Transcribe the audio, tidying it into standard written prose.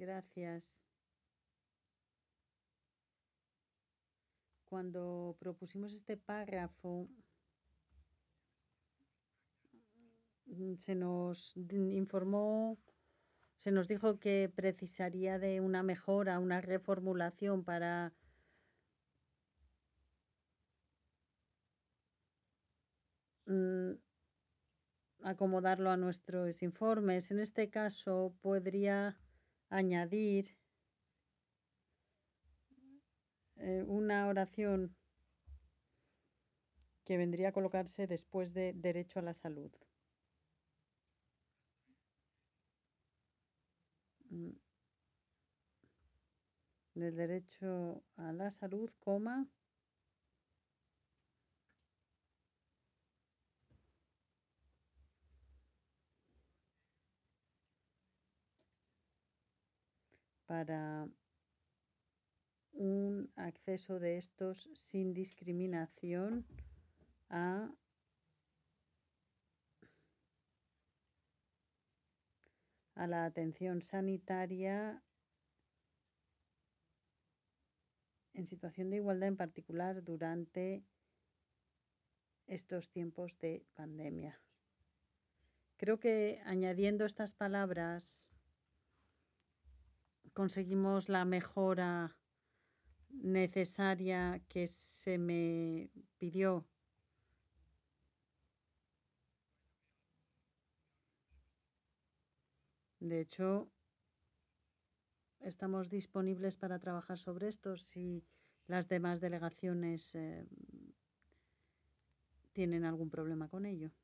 Gracias. Cuando propusimos este párrafo, se nos informó, se nos dijo que precisaría de una mejora, una reformulación para acomodarlo a nuestros informes. En este caso, podría añadir una oración que vendría a colocarse después de derecho a la salud. Del derecho a la salud, coma, para un acceso de estos sin discriminación a la atención sanitaria en situación de igualdad, en particular durante estos tiempos de pandemia. Creo que añadiendo estas palabras conseguimos la mejora necesaria que se me pidió. De hecho, estamos disponibles para trabajar sobre esto si las demás delegaciones tienen algún problema con ello.